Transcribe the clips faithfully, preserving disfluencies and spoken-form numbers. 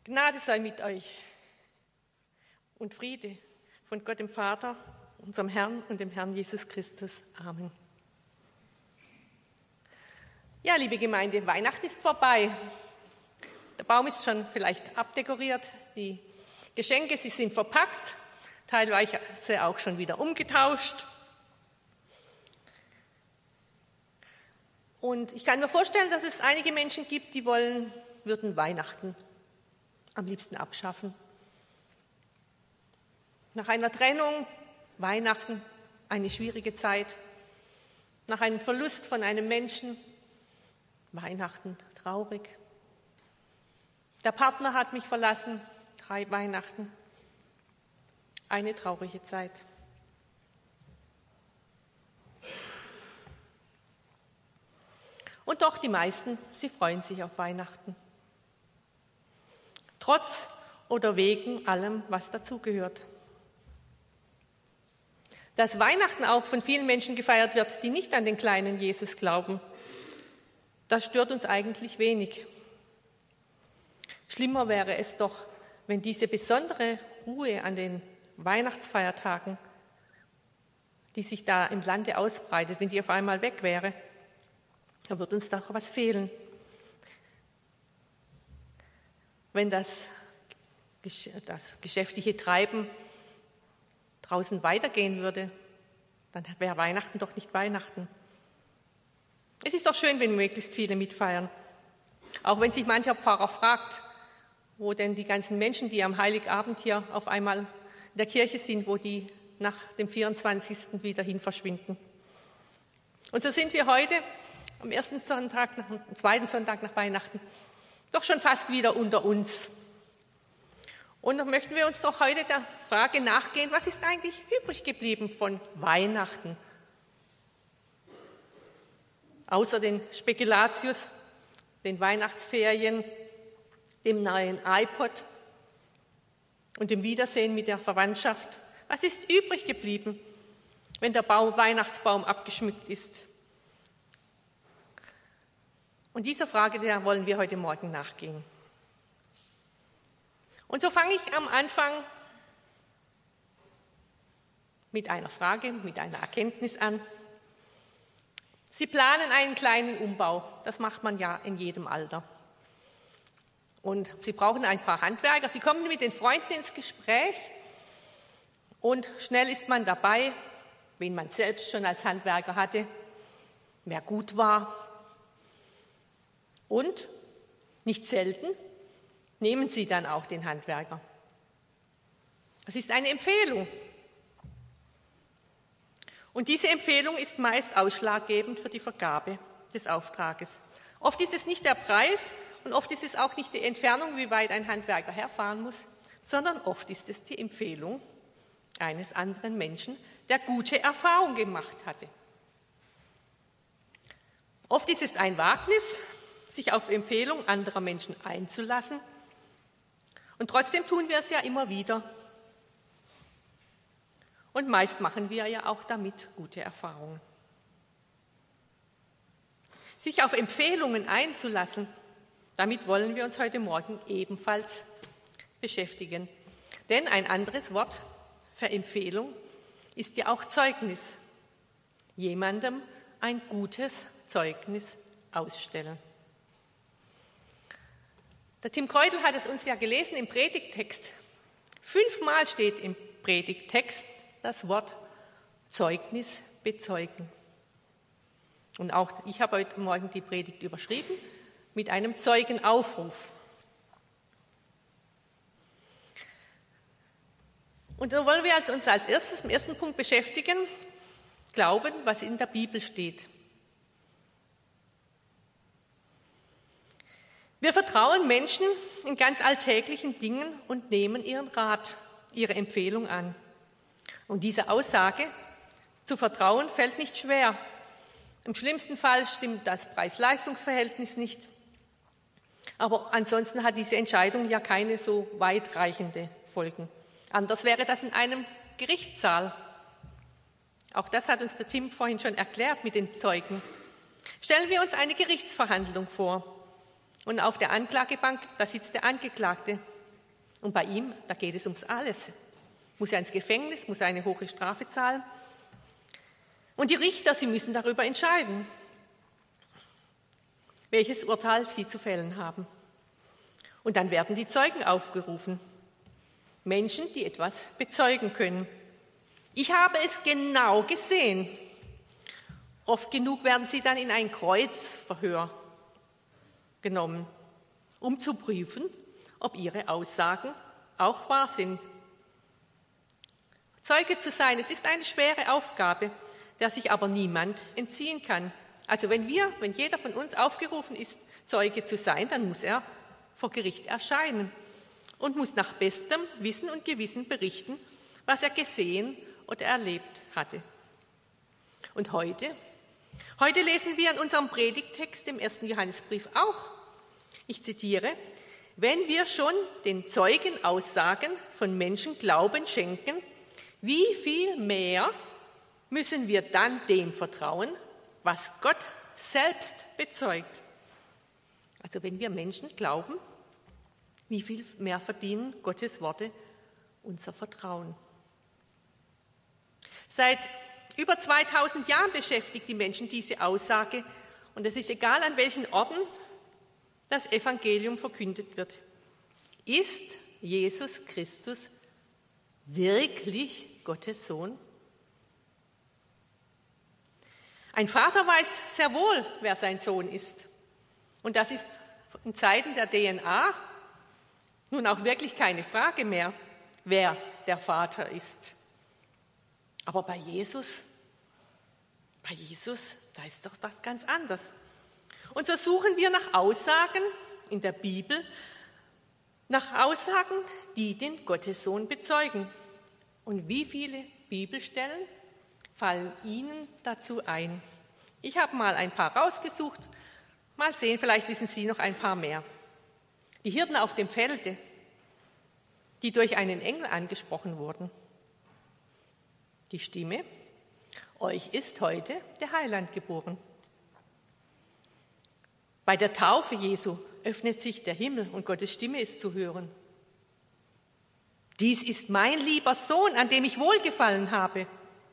Gnade sei mit euch und Friede von Gott dem Vater, unserem Herrn und dem Herrn Jesus Christus. Amen. Ja, liebe Gemeinde, Weihnachten ist vorbei. Der Baum ist schon vielleicht abdekoriert, die Geschenke, sie sind verpackt, teilweise auch schon wieder umgetauscht. Und ich kann mir vorstellen, dass es einige Menschen gibt, die wollen, würden Weihnachten am liebsten abschaffen. Nach einer Trennung, Weihnachten, eine schwierige Zeit. Nach einem Verlust von einem Menschen, Weihnachten, traurig. Der Partner hat mich verlassen, drei Weihnachten, eine traurige Zeit. Und doch die meisten, sie freuen sich auf Weihnachten. Trotz oder wegen allem, was dazugehört. Dass Weihnachten auch von vielen Menschen gefeiert wird, die nicht an den kleinen Jesus glauben, das stört uns eigentlich wenig. Schlimmer wäre es doch, wenn diese besondere Ruhe an den Weihnachtsfeiertagen, die sich da im Lande ausbreitet, wenn die auf einmal weg wäre, da wird uns doch was fehlen. Wenn das, das geschäftliche Treiben draußen weitergehen würde, dann wäre Weihnachten doch nicht Weihnachten. Es ist doch schön, wenn möglichst viele mitfeiern. Auch wenn sich mancher Pfarrer fragt, wo denn die ganzen Menschen, die am Heiligabend hier auf einmal in der Kirche sind, wo die nach dem vierundzwanzigsten wieder hin verschwinden. Und so sind wir heute am ersten Sonntag, am zweiten Sonntag nach Weihnachten, doch schon fast wieder unter uns. Und dann möchten wir uns doch heute der Frage nachgehen, was ist eigentlich übrig geblieben von Weihnachten? Außer den Spekulatius, den Weihnachtsferien, dem neuen iPod und dem Wiedersehen mit der Verwandtschaft. Was ist übrig geblieben, wenn der Baum, Weihnachtsbaum abgeschmückt ist? Und dieser Frage, der wollen wir heute Morgen nachgehen. Und so fange ich am Anfang mit einer Frage, mit einer Erkenntnis an. Sie planen einen kleinen Umbau, das macht man ja in jedem Alter. Und Sie brauchen ein paar Handwerker, Sie kommen mit den Freunden ins Gespräch und schnell ist man dabei, wen man selbst schon als Handwerker hatte, wer gut war. Und nicht selten nehmen Sie dann auch den Handwerker. Es ist eine Empfehlung. Und diese Empfehlung ist meist ausschlaggebend für die Vergabe des Auftrages. Oft ist es nicht der Preis und oft ist es auch nicht die Entfernung, wie weit ein Handwerker herfahren muss, sondern oft ist es die Empfehlung eines anderen Menschen, der gute Erfahrung gemacht hatte. Oft ist es ein Wagnis, sich auf Empfehlung anderer Menschen einzulassen. Und trotzdem tun wir es ja immer wieder. Und meist machen wir ja auch damit gute Erfahrungen. Sich auf Empfehlungen einzulassen, damit wollen wir uns heute Morgen ebenfalls beschäftigen. Denn ein anderes Wort für Empfehlung ist ja auch Zeugnis. Jemandem ein gutes Zeugnis ausstellen. Der Tim Kreutel hat es uns ja gelesen im Predigttext. Fünfmal steht im Predigttext das Wort Zeugnis bezeugen. Und auch ich habe heute Morgen die Predigt überschrieben mit einem Zeugenaufruf. Und so wollen wir uns als erstes im ersten Punkt beschäftigen, glauben, was in der Bibel steht. Wir vertrauen Menschen in ganz alltäglichen Dingen und nehmen ihren Rat, ihre Empfehlung an. Und diese Aussage, zu vertrauen, fällt nicht schwer. Im schlimmsten Fall stimmt das Preis-Leistungs-Verhältnis nicht. Aber ansonsten hat diese Entscheidung ja keine so weitreichende Folgen. Anders wäre das in einem Gerichtssaal. Auch das hat uns der Tim vorhin schon erklärt mit den Zeugen. Stellen wir uns eine Gerichtsverhandlung vor. Und auf der Anklagebank, da sitzt der Angeklagte Und bei ihm, da geht es ums alles. Muss er ins Gefängnis, muss er eine hohe Strafe zahlen. Und die Richter, sie müssen darüber entscheiden, welches Urteil sie zu fällen haben. Und dann werden die Zeugen aufgerufen. Menschen, die etwas bezeugen können. Ich habe es genau gesehen. Oft genug werden sie dann in ein Kreuzverhör genommen, um zu prüfen, ob ihre Aussagen auch wahr sind. Zeuge zu sein, es ist eine schwere Aufgabe, der sich aber niemand entziehen kann. Also wenn wir, wenn jeder von uns aufgerufen ist, Zeuge zu sein, dann muss er vor Gericht erscheinen und muss nach bestem Wissen und Gewissen berichten, was er gesehen oder erlebt hatte. Und heute, heute lesen wir in unserem Predigttext im ersten Johannesbrief auch, ich zitiere, wenn wir schon den Zeugenaussagen von Menschen Glauben schenken, wie viel mehr müssen wir dann dem vertrauen, was Gott selbst bezeugt? Also wenn wir Menschen glauben, wie viel mehr verdienen Gottes Worte unser Vertrauen? Seit über zweitausend Jahren beschäftigt die Menschen diese Aussage und es ist egal, an welchen Orten das Evangelium verkündet wird. Ist Jesus Christus wirklich Gottes Sohn? Ein Vater weiß sehr wohl, wer sein Sohn ist. Und das ist in Zeiten der D N A nun auch wirklich keine Frage mehr, wer der Vater ist. Aber bei Jesus, bei Jesus, da ist doch das ganz anders. Und so suchen wir nach Aussagen in der Bibel, nach Aussagen, die den Gottessohn bezeugen. Und wie viele Bibelstellen fallen Ihnen dazu ein? Ich habe mal ein paar rausgesucht. Mal sehen, vielleicht wissen Sie noch ein paar mehr. Die Hirten auf dem Felde, die durch einen Engel angesprochen wurden. Die Stimme, euch ist heute der Heiland geboren. Bei der Taufe Jesu öffnet sich der Himmel und Gottes Stimme ist zu hören. Dies ist mein lieber Sohn, an dem ich wohlgefallen habe.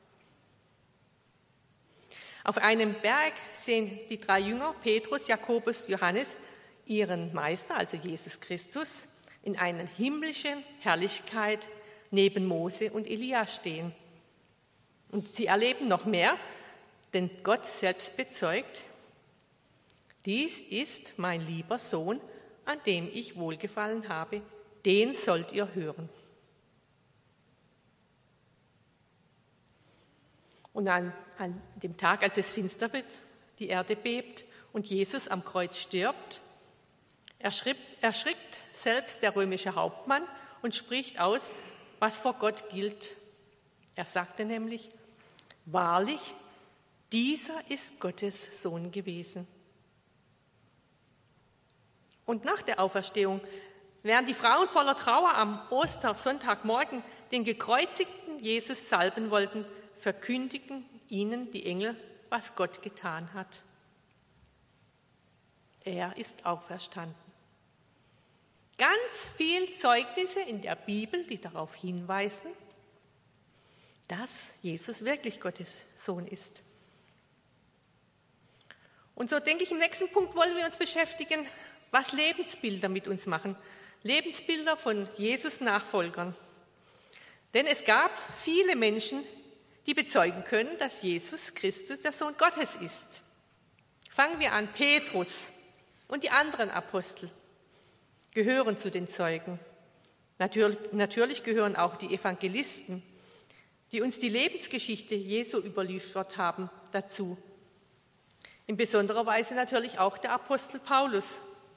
Auf einem Berg sehen die drei Jünger, Petrus, Jakobus, Johannes, ihren Meister, also Jesus Christus, in einer himmlischen Herrlichkeit neben Mose und Elia stehen. Und sie erleben noch mehr, denn Gott selbst bezeugt, dies ist mein lieber Sohn, an dem ich wohlgefallen habe, den sollt ihr hören. Und an, an dem Tag, als es finster wird, die Erde bebt und Jesus am Kreuz stirbt, erschrickt, erschrickt selbst der römische Hauptmann und spricht aus, was vor Gott gilt. Er sagte nämlich, wahrlich, dieser ist Gottes Sohn gewesen. Und nach der Auferstehung, während die Frauen voller Trauer am Ostersonntagmorgen den gekreuzigten Jesus salben wollten, verkündigen ihnen die Engel, was Gott getan hat. Er ist auferstanden. Ganz viel Zeugnisse in der Bibel, die darauf hinweisen, dass Jesus wirklich Gottes Sohn ist. Und so denke ich, im nächsten Punkt wollen wir uns beschäftigen, was Lebensbilder mit uns machen. Lebensbilder von Jesus-Nachfolgern. Denn es gab viele Menschen, die bezeugen können, dass Jesus Christus der Sohn Gottes ist. Fangen wir an, Petrus und die anderen Apostel gehören zu den Zeugen. Natürlich, natürlich gehören auch die Evangelisten, die uns die Lebensgeschichte Jesu überliefert haben, dazu. In besonderer Weise natürlich auch der Apostel Paulus,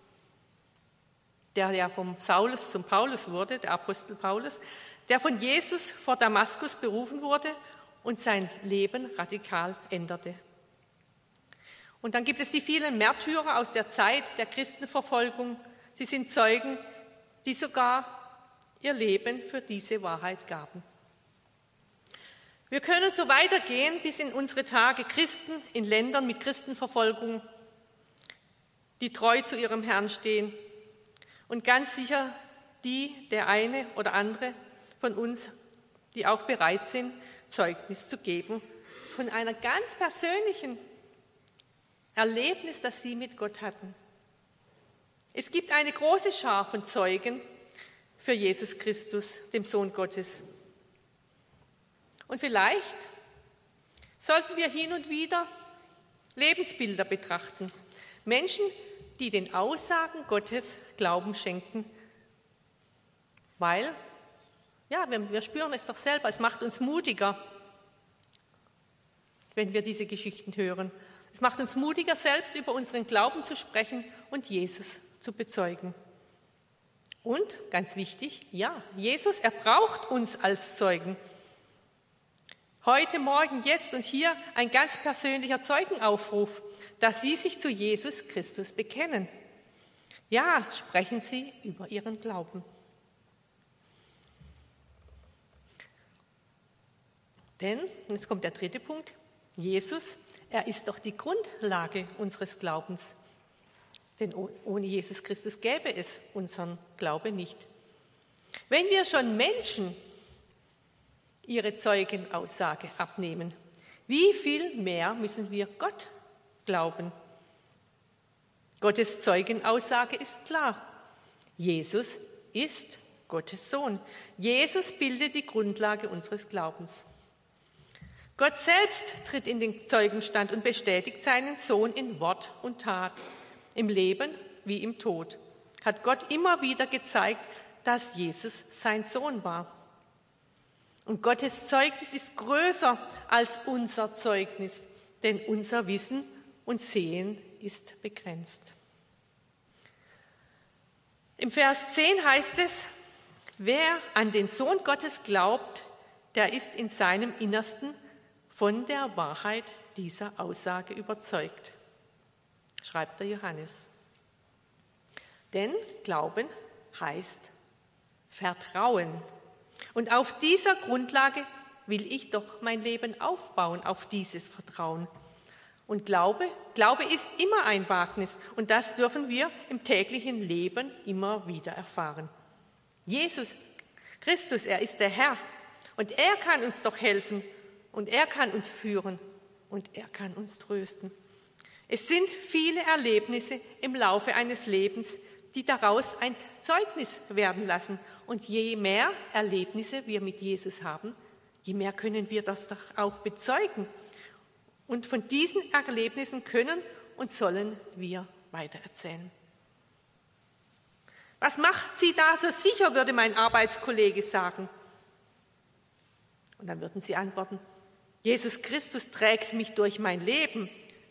der ja vom Saulus zum Paulus wurde, der Apostel Paulus, der von Jesus vor Damaskus berufen wurde und sein Leben radikal änderte. Und dann gibt es die vielen Märtyrer aus der Zeit der Christenverfolgung. Sie sind Zeugen, die sogar ihr Leben für diese Wahrheit gaben. Wir können so weitergehen bis in unsere Tage, Christen in Ländern mit Christenverfolgung, die treu zu ihrem Herrn stehen und ganz sicher die der eine oder andere von uns, die auch bereit sind, Zeugnis zu geben von einer ganz persönlichen Erlebnis, das sie mit Gott hatten. Es gibt eine große Schar von Zeugen für Jesus Christus, dem Sohn Gottes. Und vielleicht sollten wir hin und wieder Lebensbilder betrachten. Menschen, die den Aussagen Gottes Glauben schenken, weil, ja, wir, wir spüren es doch selber, es macht uns mutiger, wenn wir diese Geschichten hören. Es macht uns mutiger, selbst über unseren Glauben zu sprechen und Jesus zu bezeugen. Und, ganz wichtig, ja, Jesus, er braucht uns als Zeugen. Heute, morgen, jetzt und hier ein ganz persönlicher Zeugenaufruf, dass Sie sich zu Jesus Christus bekennen. Ja, sprechen Sie über Ihren Glauben. Denn, und jetzt kommt der dritte Punkt, Jesus, er ist doch die Grundlage unseres Glaubens. Denn ohne Jesus Christus gäbe es unseren Glaube nicht. Wenn wir schon Menschen ihre Zeugenaussage abnehmen, wie viel mehr müssen wir Gott glauben? Gottes Zeugenaussage ist klar. Jesus ist Gottes Sohn. Jesus bildet die Grundlage unseres Glaubens. Gott selbst tritt in den Zeugenstand und bestätigt seinen Sohn in Wort und Tat. Im Leben wie im Tod hat Gott immer wieder gezeigt, dass Jesus sein Sohn war. Und Gottes Zeugnis ist größer als unser Zeugnis, denn unser Wissen und Sehen ist begrenzt. Im Vers zehn heißt es, wer an den Sohn Gottes glaubt, der ist in seinem Innersten von der Wahrheit dieser Aussage überzeugt, schreibt der Johannes. Denn Glauben heißt Vertrauen. Und auf dieser Grundlage will ich doch mein Leben aufbauen, auf dieses Vertrauen. Und Glaube, Glaube ist immer ein Wagnis und das dürfen wir im täglichen Leben immer wieder erfahren. Jesus Christus, er ist der Herr und er kann uns doch helfen und er kann uns führen und er kann uns trösten. Es sind viele Erlebnisse im Laufe eines Lebens, die daraus ein Zeugnis werden lassen. Und je mehr Erlebnisse wir mit Jesus haben, je mehr können wir das doch auch bezeugen. Und von diesen Erlebnissen können und sollen wir weitererzählen. Was macht Sie da so sicher, würde mein Arbeitskollege sagen. Und dann würden Sie antworten, Jesus Christus trägt mich durch mein Leben.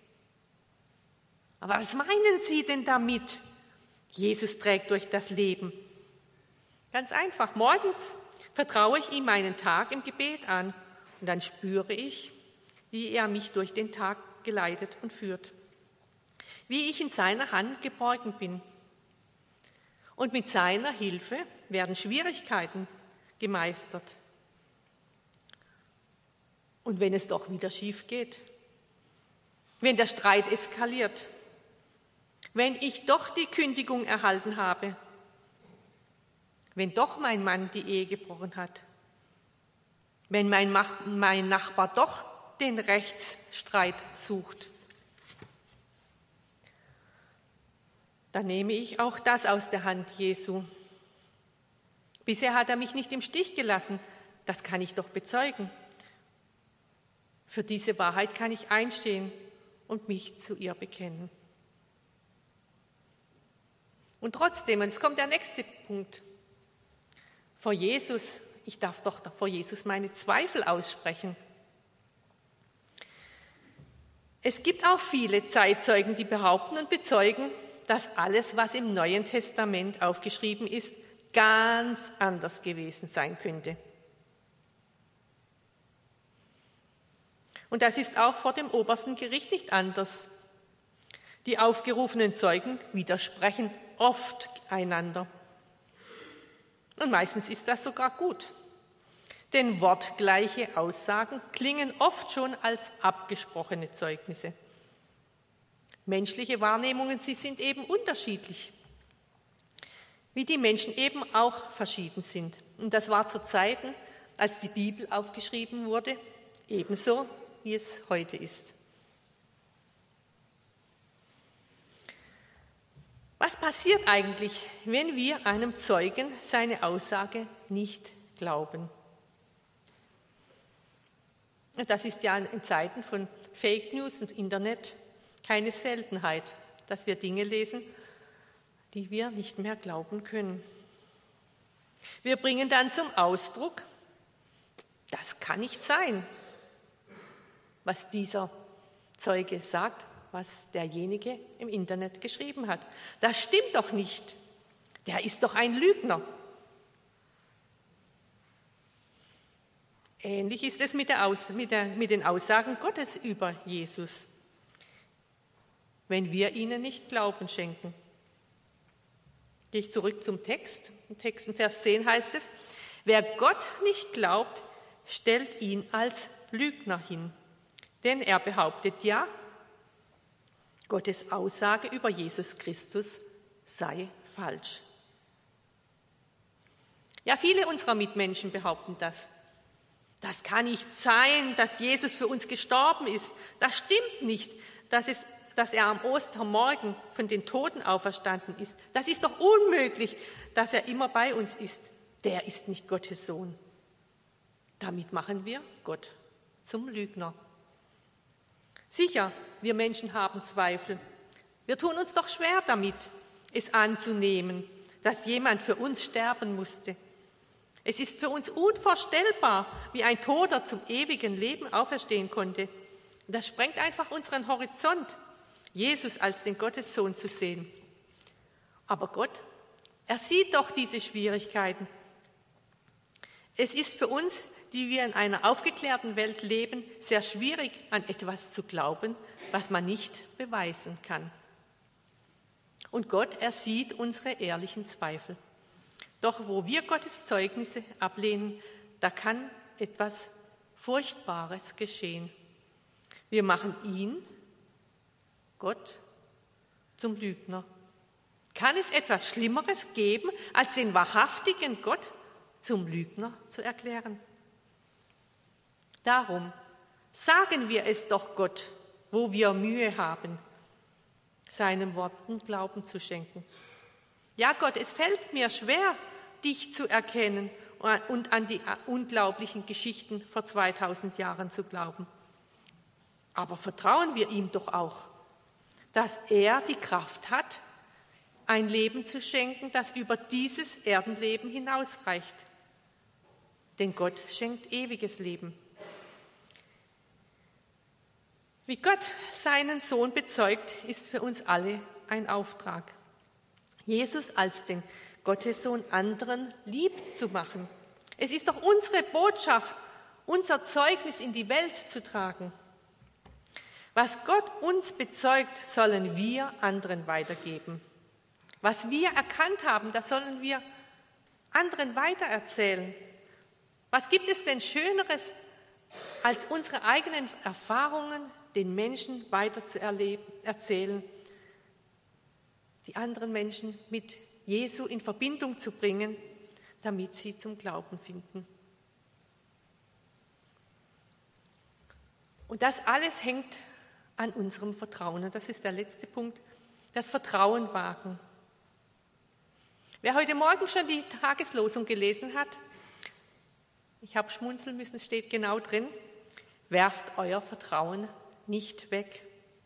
Aber was meinen Sie denn damit? Jesus trägt durch das Leben. Ganz einfach, morgens vertraue ich ihm meinen Tag im Gebet an und dann spüre ich, wie er mich durch den Tag geleitet und führt, wie ich in seiner Hand geborgen bin. Und mit seiner Hilfe werden Schwierigkeiten gemeistert. Und wenn es doch wieder schief geht, wenn der Streit eskaliert, wenn ich doch die Kündigung erhalten habe, wenn doch mein Mann die Ehe gebrochen hat, wenn mein, mein Nachbar doch den Rechtsstreit sucht, dann nehme ich auch das aus der Hand Jesu. Bisher hat er mich nicht im Stich gelassen, das kann ich doch bezeugen. Für diese Wahrheit kann ich einstehen und mich zu ihr bekennen. Und trotzdem, und jetzt kommt der nächste Punkt, vor Jesus, ich darf doch vor Jesus meine Zweifel aussprechen. Es gibt auch viele Zeitzeugen, die behaupten und bezeugen, dass alles, was im Neuen Testament aufgeschrieben ist, ganz anders gewesen sein könnte. Und das ist auch vor dem obersten Gericht nicht anders. Die aufgerufenen Zeugen widersprechen oft einander. Und meistens ist das sogar gut. Denn wortgleiche Aussagen klingen oft schon als abgesprochene Zeugnisse. Menschliche Wahrnehmungen, sie sind eben unterschiedlich. wie die Menschen eben auch verschieden sind. Und das war zu Zeiten, als die Bibel aufgeschrieben wurde, ebenso wie es heute ist. Was passiert eigentlich, wenn wir einem Zeugen seine Aussage nicht glauben? Das ist ja in Zeiten von Fake News und Internet keine Seltenheit, dass wir Dinge lesen, die wir nicht mehr glauben können. Wir bringen dann zum Ausdruck, das kann nicht sein, was dieser Zeuge sagt, was derjenige im Internet geschrieben hat. Das stimmt doch nicht. Der ist doch ein Lügner. Ähnlich ist es mit, der Aus, mit, der, mit den Aussagen Gottes über Jesus, wenn wir ihnen nicht Glauben schenken. Gehe ich zurück zum Text. Im Text in Vers zehn heißt es, wer Gott nicht glaubt, stellt ihn als Lügner hin. Denn er behauptet ja, Gottes Aussage über Jesus Christus sei falsch. Ja, viele unserer Mitmenschen behaupten das. Das kann nicht sein, dass Jesus für uns gestorben ist. Das stimmt nicht, dass, es, dass er am Ostermorgen von den Toten auferstanden ist. Das ist doch unmöglich, dass er immer bei uns ist. Der ist nicht Gottes Sohn. Damit machen wir Gott zum Lügner. Sicher, wir Menschen haben Zweifel. Wir tun uns doch schwer damit, es anzunehmen, dass jemand für uns sterben musste. Es ist für uns unvorstellbar, wie ein Toter zum ewigen Leben auferstehen konnte. Das sprengt einfach unseren Horizont, Jesus als den Gottessohn zu sehen. Aber Gott, er sieht doch diese Schwierigkeiten. Es ist für uns, die wir in einer aufgeklärten Welt leben, sehr schwierig, an etwas zu glauben, was man nicht beweisen kann. Und Gott, er sieht unsere ehrlichen Zweifel. Doch wo wir Gottes Zeugnisse ablehnen, da kann etwas Furchtbares geschehen. Wir machen ihn, Gott, zum Lügner. Kann es etwas Schlimmeres geben, als den wahrhaftigen Gott zum Lügner zu erklären? Darum sagen wir es doch Gott, wo wir Mühe haben, seinen Worten Glauben zu schenken. Ja, Gott, es fällt mir schwer, dich zu erkennen und an die unglaublichen Geschichten vor zweitausend Jahren zu glauben. Aber vertrauen wir ihm doch auch, dass er die Kraft hat, ein Leben zu schenken, das über dieses Erdenleben hinausreicht. Denn Gott schenkt ewiges Leben. Wie Gott seinen Sohn bezeugt, ist für uns alle ein Auftrag. Jesus als den Gottessohn anderen lieb zu machen. Es ist doch unsere Botschaft, unser Zeugnis in die Welt zu tragen. Was Gott uns bezeugt, sollen wir anderen weitergeben. Was wir erkannt haben, das sollen wir anderen weitererzählen. Was gibt es denn Schöneres, als unsere eigenen Erfahrungen den Menschen weiter zu erzählen, die anderen Menschen mit Jesu in Verbindung zu bringen, damit sie zum Glauben finden. Und das alles hängt an unserem Vertrauen. Und das ist der letzte Punkt, das Vertrauen wagen. Wer heute Morgen schon die Tageslosung gelesen hat, ich habe schmunzeln müssen, es steht genau drin, werft euer Vertrauen nicht weg.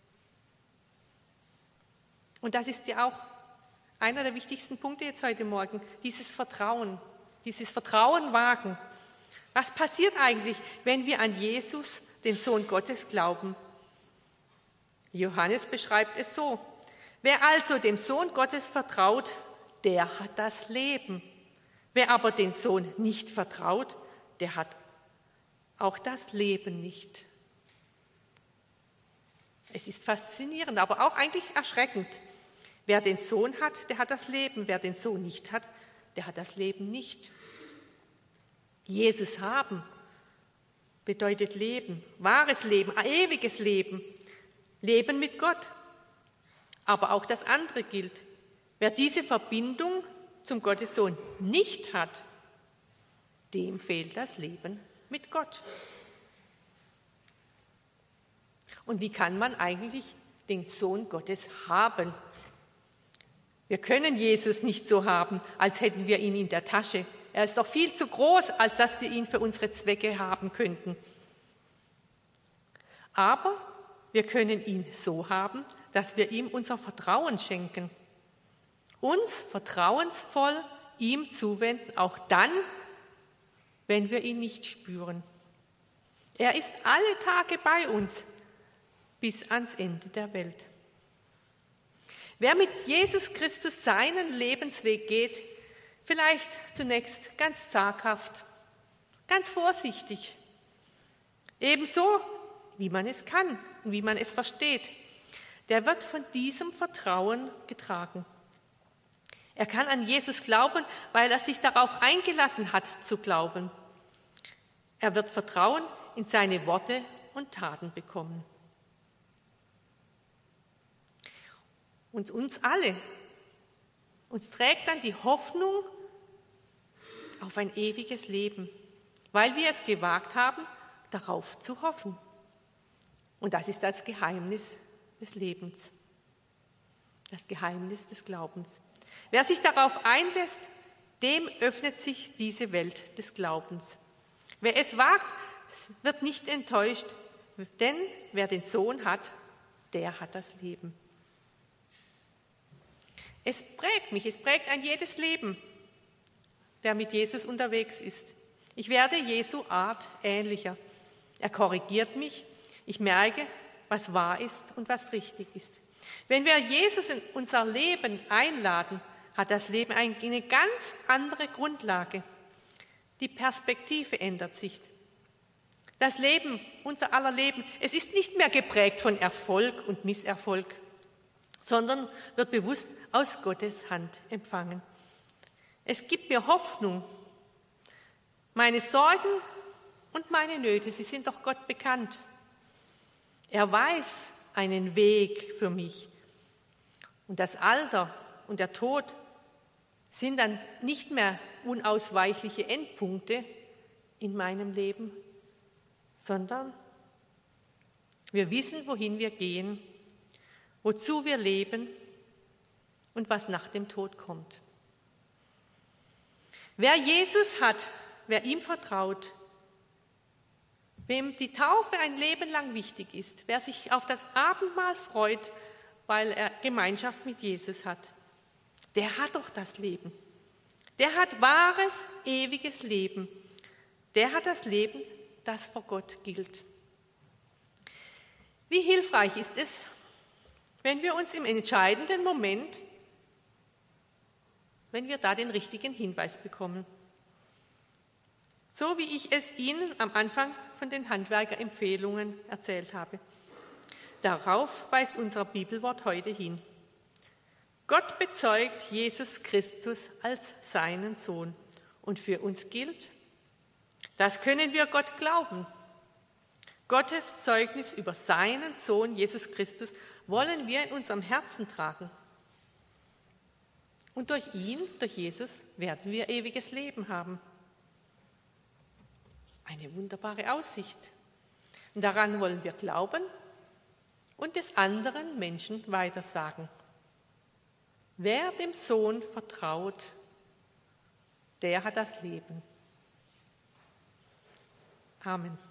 Und das ist ja auch einer der wichtigsten Punkte jetzt heute Morgen, dieses Vertrauen, dieses Vertrauen wagen. Was passiert eigentlich, wenn wir an Jesus, den Sohn Gottes, glauben? Johannes beschreibt es so: Wer also dem Sohn Gottes vertraut, der hat das Leben. Wer aber den Sohn nicht vertraut, der hat auch das Leben nicht. Es ist faszinierend, aber auch eigentlich erschreckend. Wer den Sohn hat, der hat das Leben. Wer den Sohn nicht hat, der hat das Leben nicht. Jesus haben bedeutet Leben, wahres Leben, ewiges Leben, Leben mit Gott. Aber auch das andere gilt. Wer diese Verbindung zum Gottessohn nicht hat, dem fehlt das Leben mit Gott. Und wie kann man eigentlich den Sohn Gottes haben? Wir können Jesus nicht so haben, als hätten wir ihn in der Tasche. Er ist doch viel zu groß, als dass wir ihn für unsere Zwecke haben könnten. Aber wir können ihn so haben, dass wir ihm unser Vertrauen schenken. Uns vertrauensvoll ihm zuwenden, auch dann, wenn wir ihn nicht spüren. Er ist alle Tage bei uns, bis ans Ende der Welt. Wer mit Jesus Christus seinen Lebensweg geht, vielleicht zunächst ganz zaghaft, ganz vorsichtig, ebenso wie man es kann und wie man es versteht, der wird von diesem Vertrauen getragen. Er kann an Jesus glauben, weil er sich darauf eingelassen hat zu glauben. Er wird Vertrauen in seine Worte und Taten bekommen. Und uns alle, uns trägt dann die Hoffnung auf ein ewiges Leben, weil wir es gewagt haben, darauf zu hoffen. Und das ist das Geheimnis des Lebens, das Geheimnis des Glaubens. Wer sich darauf einlässt, dem öffnet sich diese Welt des Glaubens. Wer es wagt, wird nicht enttäuscht, denn wer den Sohn hat, der hat das Leben. Es prägt mich, es prägt ein jedes Leben, der mit Jesus unterwegs ist. Ich werde Jesu Art ähnlicher. Er korrigiert mich, ich merke, was wahr ist und was richtig ist. Wenn wir Jesus in unser Leben einladen, hat das Leben eine ganz andere Grundlage. Die Perspektive ändert sich. Das Leben, unser aller Leben, es ist nicht mehr geprägt von Erfolg und Misserfolg, sondern wird bewusst aus Gottes Hand empfangen. Es gibt mir Hoffnung. Meine Sorgen und meine Nöte, sie sind doch Gott bekannt. Er weiß einen Weg für mich. Und das Alter und der Tod sind dann nicht mehr unausweichliche Endpunkte in meinem Leben, sondern wir wissen, wohin wir gehen, wozu wir leben und was nach dem Tod kommt. Wer Jesus hat, wer ihm vertraut, wem die Taufe ein Leben lang wichtig ist, wer sich auf das Abendmahl freut, weil er Gemeinschaft mit Jesus hat, der hat doch das Leben. Der hat wahres, ewiges Leben. Der hat das Leben, das vor Gott gilt. Wie hilfreich ist es, wenn wir uns im entscheidenden Moment, wenn wir da den richtigen Hinweis bekommen. So wie ich es Ihnen am Anfang von den Handwerkerempfehlungen erzählt habe. Darauf weist unser Bibelwort heute hin. Gott bezeugt Jesus Christus als seinen Sohn und für uns gilt, das können wir Gott glauben. Gottes Zeugnis über seinen Sohn Jesus Christus wollen wir in unserem Herzen tragen. Und durch ihn, durch Jesus, werden wir ewiges Leben haben. Eine wunderbare Aussicht. Und daran wollen wir glauben und es anderen Menschen weitersagen. Wer dem Sohn vertraut, der hat das Leben. Amen.